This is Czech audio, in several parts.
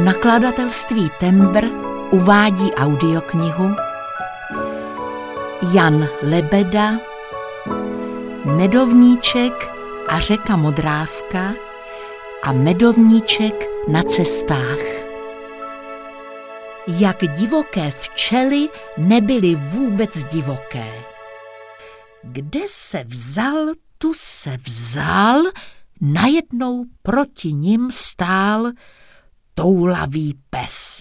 Nakladatelství Tembr uvádí audioknihu Jan Lebeda, Medovníček a řeka Modrávka a Medovníček na cestách. Jak divoké včely nebyly vůbec divoké. Kde se vzal, tu se vzal, najednou proti nim stál toulavý pes.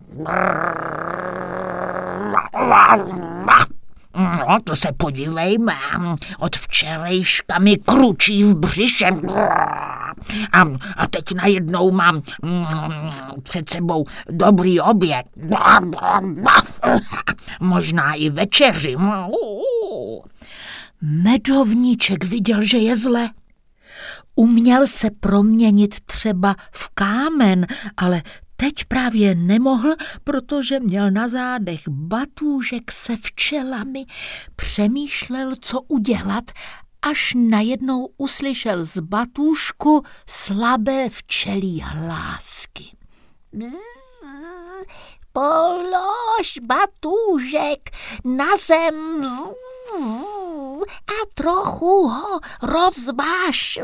No, to se podívejme, od včerejška mi kručí v břiše a teď najednou mám před sebou dobrý oběd, možná i večeři. Medovníček viděl, že je zle. Uměl se proměnit třeba v kámen, ale teď právě nemohl, protože měl na zádech batůžek se včelami. Přemýšlel, co udělat, až najednou uslyšel z batůžku slabé včelí hlásky. Bzz, polož batůžek na zem a trochu ho rozváž.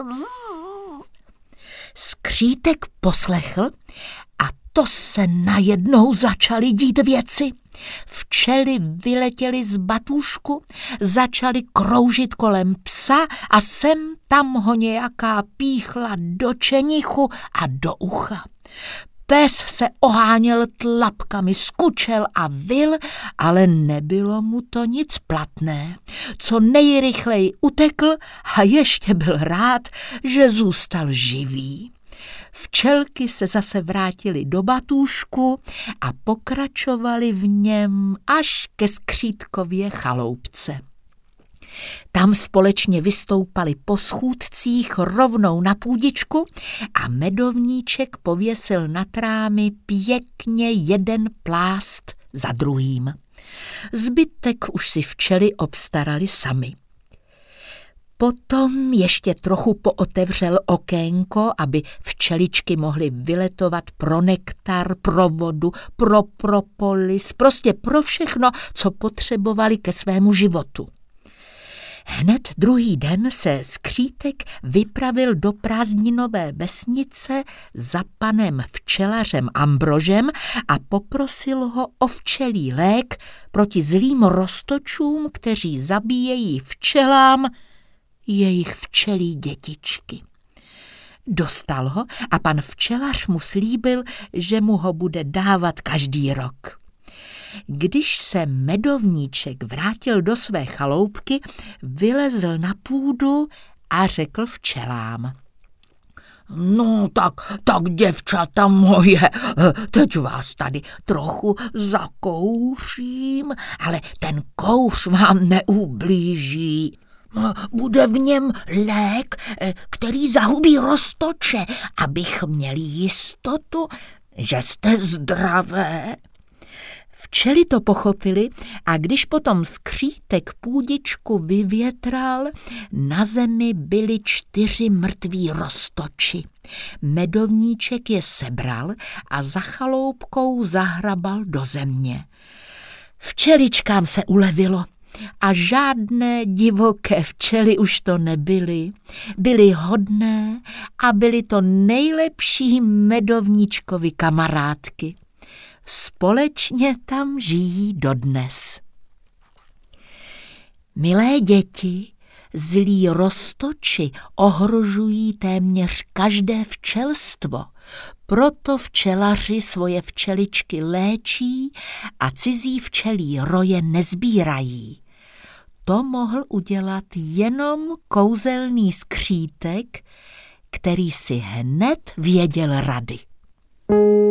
Skřítek poslechl a to se najednou začaly dít věci. Včely vyletěly z batůžku, začaly kroužit kolem psa a sem tam ho nějaká píchla do čenichu a do ucha. Pes se oháněl tlapkami, skučel a vyl, ale nebylo mu to nic platné. Co nejrychleji utekl a ještě byl rád, že zůstal živý. Včelky se zase vrátily do batůžku a pokračovaly v něm až ke skřítkově chaloupce. Tam společně vystoupali po schůdcích rovnou na půdičku a Medovníček pověsil nad rámy pěkně jeden plást za druhým. Zbytek už si včely obstarali sami. Potom ještě trochu pootevřel okénko, aby včeličky mohly vyletovat pro nektar, pro vodu, pro propolis, prostě pro všechno, co potřebovali ke svému životu. Hned druhý den se skřítek vypravil do prázdninové vesnice za panem včelařem Ambrožem a poprosil ho o včelí lék proti zlým roztočům, kteří zabíjejí včelám jejich včelí dětičky. Dostal ho a pan včelař mu slíbil, že mu ho bude dávat každý rok. Když se Medovníček vrátil do své chaloupky, vylezl na půdu a řekl včelám. No tak děvčata moje, teď vás tady trochu zakouřím, ale ten kouř vám neublíží. Bude v něm lék, který zahubí roztoče, abych měl jistotu, že jste zdravé. Včely to pochopili a když potom skřítek půdičku vyvětral, na zemi byly 4 mrtví roztoči. Medovníček je sebral a za chaloupkou zahrabal do země. Včeličkám se ulevilo a žádné divoké včely už to nebyly. Byly hodné a byly to nejlepší Medovníčkovi kamarádky. Společně tam žijí dodnes. Milé děti, zlí roztoči ohrožují téměř každé včelstvo, proto včelaři svoje včeličky léčí a cizí včelí roje nezbírají. To mohl udělat jenom kouzelný skřítek, který si hned věděl rady.